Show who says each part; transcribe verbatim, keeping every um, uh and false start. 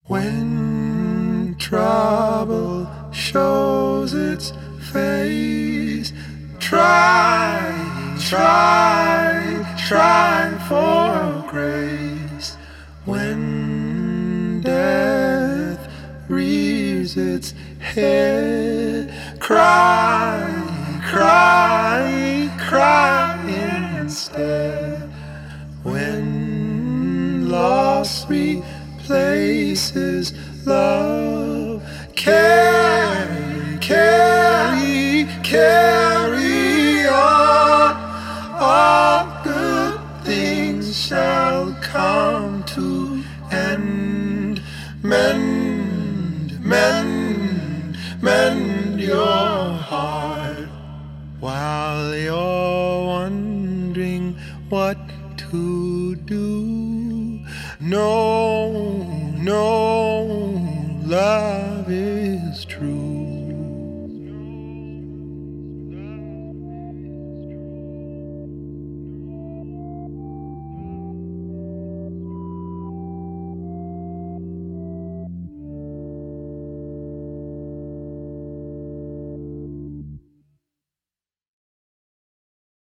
Speaker 1: When trouble shows its face, try, try, try for grace. When death rears its head, cry, cry, cry instead. When loss replaces love, carry, carry, carry on. All good things shall come to end. Mend, mend, mend your heart while you're wondering what to do. No, no, love